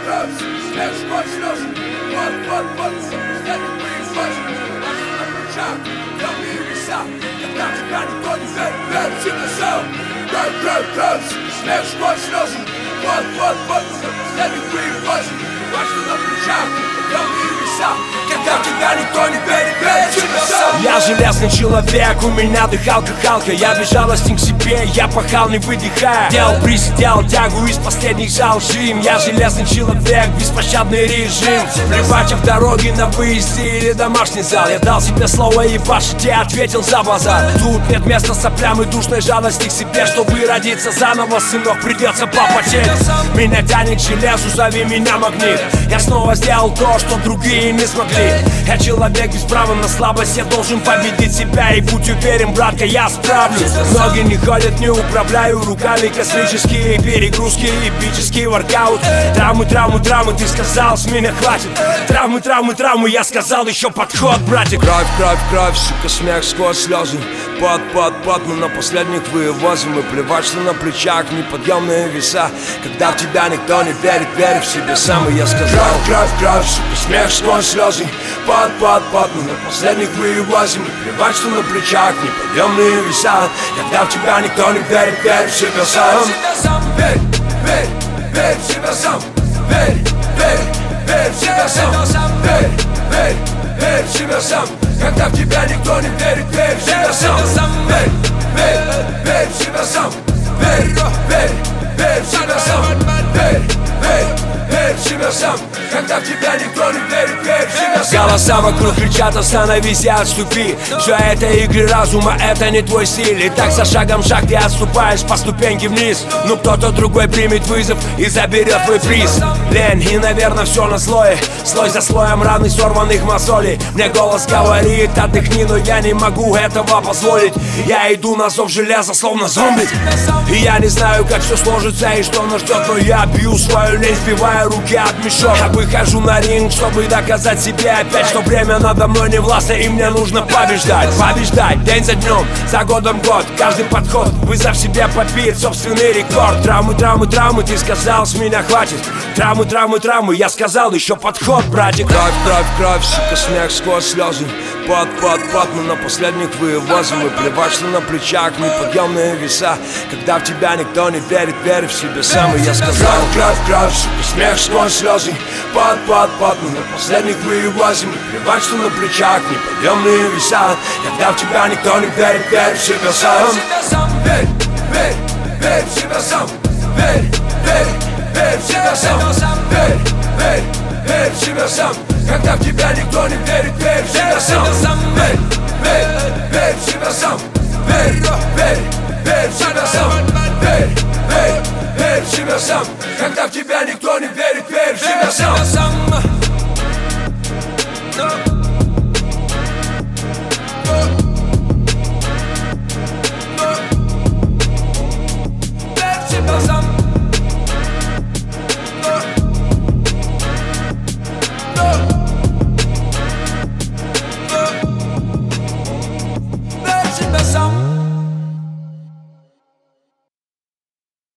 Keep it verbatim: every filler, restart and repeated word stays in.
кровь, снег сквозь слезы. Вот, вот, вот, снегом преисподней. На плечах темные веса, когда в тебя никто не верит, верит в себя сам. Кровь, кровь, кровь, снег сквозь слезы. Вот, вот, вот, снегом преисподней. Башня на плечах, темные веса, когда в тебя никто не верит, верит в себя сам. Я железный человек, у меня дыхалка Халка. Я безжалостен к себе, я пахал не выдыхая. Делал присед, делал тягу из последних жал жим. Я железный человек, беспощадный режим. Плевать в дороге на выезде или домашний зал. Я дал себе слово и ваше те ответил за базар. Тут нет места соплям и душной жалости к себе. Чтобы родиться заново, сынок, придется попотеть. Меня тянет к железу, зови меня магнит. Я снова сделал то, что другие не смогли. Я человек без права на слабость, я должен победить себя. И будь уверен, братка, я справлюсь. Ноги не ходят, не управляю руками. Космические перегрузки, эпический воркаут. Травмы, травмы, травмы, ты сказал, с меня хватит. Травмы, травмы, травмы, я сказал, еще подход, братик. Кровь, кровь, кровь, сука, смех сквозь слезы. Под, под, под, мы на последних вывозим. И плевать, что на плечах неподъемные веса. Когда в тебя никто не верит, верь в себе сам. И я сказал, кровь, кровь, кровь, сука, смех сквозь слезы. Под, под, под, мы на последних вывозим. И плевать, что на плечах неподъемные веса. Когда в тебя никто не верит, верь в себя сам. Верь, верь, верь в себя сам. Верь, верь, верь в себя сам. Верь, верь, верь в себя сам. Когда в тебя никто не верит, верь в себя сам. Верь, верь, верь в себя сам. Верь, верь, верь в себя сам. Верь, верь, верь в себя сам. Когда в тебя никто не верит, верь в себя сам. Голоса вокруг кричат, остановись и отступи. Все это игры разума, это не твой стиль. И так за шагом шаг ты отступаешь по ступеньке вниз. Но кто-то другой примет вызов и заберет твой приз. Лень и, наверное, все на слое. Слой за слоем раны сорванных мозолей. Мне голос говорит, отдохни, но я не могу этого позволить. Я иду на зов железа, словно зомби. И я не знаю, как все сложится и что нас ждет. Но я бью свою лень, сбивая руки от мешок. Я выхожу на ринг, чтобы доказать себе опять, что время надо мной не властно и мне нужно побеждать. Побеждать день за днем, за годом год. Каждый подход, вызов себе побить собственный рекорд. Травмы, травмы, травмы, ты сказал, с меня хватит. Травмы, травмы, травмы, я сказал, еще подход, братик. Кровь, кровь, кровь, сука, смех сквозь слезы. Под, под, под, мы на последних вывозим. И плевать, что на плечах неподъемные веса. Когда в тебя никто не верит, верь в себя сам. И я сказал, кровь, кровь, сука, смех сквозь слезы. Под, под, под, мы на последних вывозим. И плевать, что на плечах неподъемные веса. Когда в тебя никто не верит, верь в себя сам. Верь, верь, верь в себя сам. Верь, верь, верь в себя сам. Верь, верь, верь в себя сам. Когда в тебя никто не верит, верь в себя сам. Верь, верь, верь в себя сам. Верь, верь, верь в себя сам. Верь, верь, верь в себя сам. Когда в тебя никто не верит, верь в себя сам.